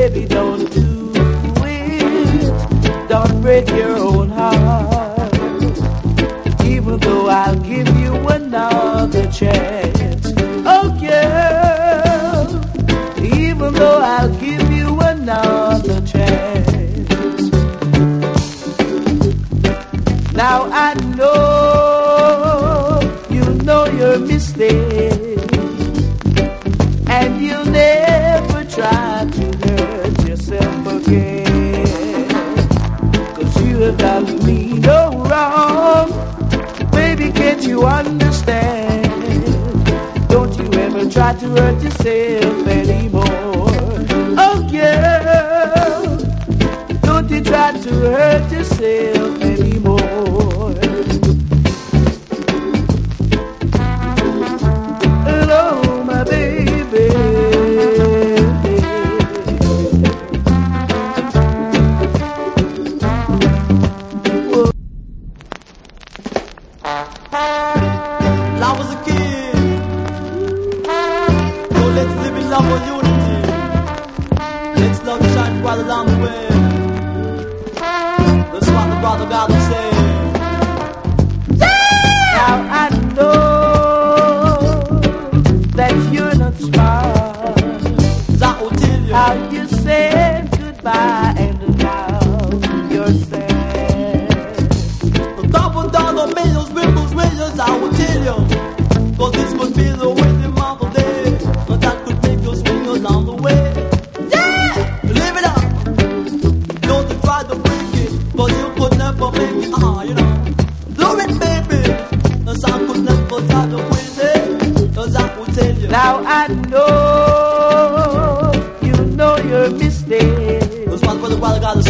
baby, don't do it. Don't break your own heart. Even though I'll give you another chance. Oh, girl. Even though I'll give you another chance. Now I know your mistake, and you'll never try to hurt yourself again. 'Cause you have done me no wrong. Baby, can't you understand? Don't you ever try to hurt yourself anymore. Oh, girl, don't you try to hurt yourself anymore. Hello, my baby. I was a kid. So let's live in love and unity. Let's love shine bright along the way. That's what the brother God will say. Now I know that you're not smart. That will tell you. How you said goodbye and now you're sad. The top and down on millions, ripples, millions, I will tell you. 'Cause this could be the way the month of day. But that could make you swing along the way. Yeah! Live it up! Don't you try to break it, 'cause you could never make it. You know. Do it, baby! 'Cause I could never try to win it. 'Cause I will tell you. Now I know you know your mistake. That's what the brother got to